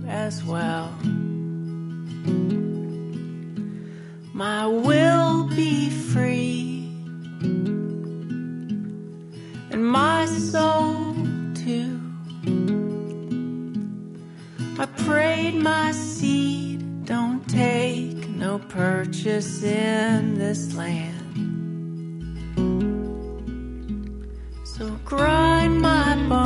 as well. My will be free, and my soul too. I prayed my seed, don't take no purchase in this land. So grind my barn